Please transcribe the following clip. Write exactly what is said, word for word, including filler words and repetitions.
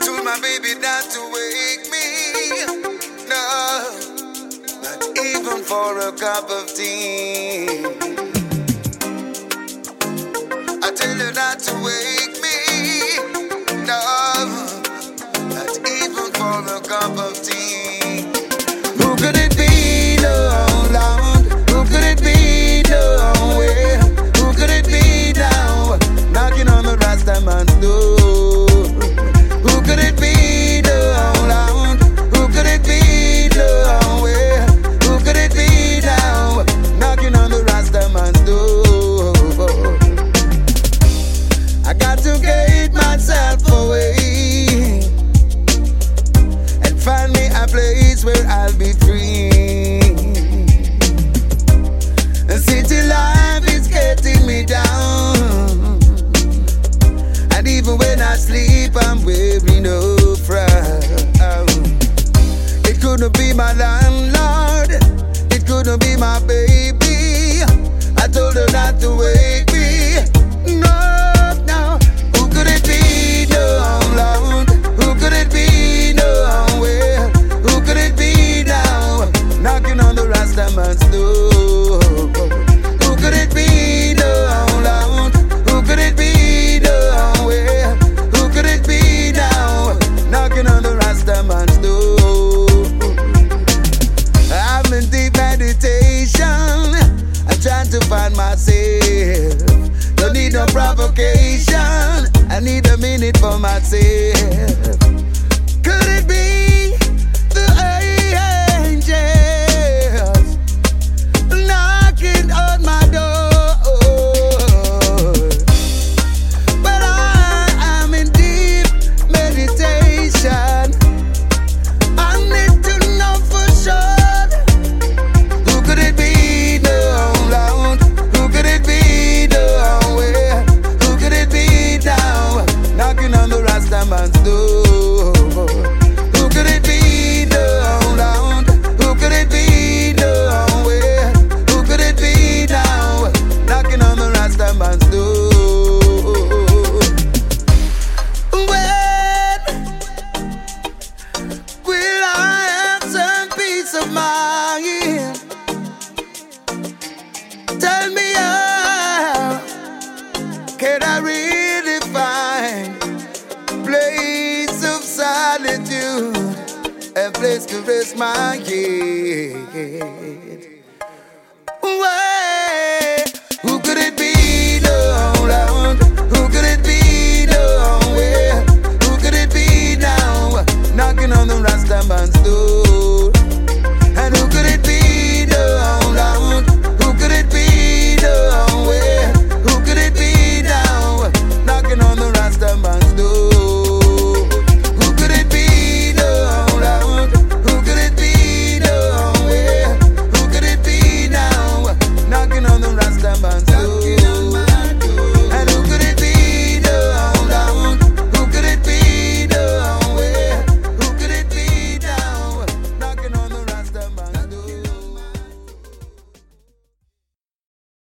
told my baby not to wake me. No, not even for a cup of tea. I tell you not to wake me. No, not even for a cup of tea. Who could it be? No, Lord. Who could it be? No, where? Who could it be now? Knocking on the Rasta man's door. Who could it be? No, Lord. Who could it be? No, where? Who could it be now? Knocking on the Rasta man's door. I got to get myself away and find me a place where I'll be free. The city life is getting me down, and even when I sleep I'm wearing no frown. It couldn't be my landlord, it couldn't be my baby. I told her not to wake me. No, no. Who could it be? No, Lord. Who could it be? No, where? Who could it be now? Knocking on the Rasta man's door. Who could it be? No, Lord. Who could it be? No, where? Who could it be now? Knocking on the Rasta man's door. I'm in deep meditation. I'm trying to find myself. Don't need no provocation. I need a minute for myself. Could it be the angels knocking on my door? But I am in deep meditation. I need to know for sure. Who could it be? No, Lord. Who could it be? No, where? Who could it be now? Knocking on the Rasta man's door. Who could it be? No, Lord. Who could it be? No, where? Who could it be now? Knocking on the Rasta man's door. When will I have some peace of mind? Tell me how can I really find a place of solitude, a place to rest my head?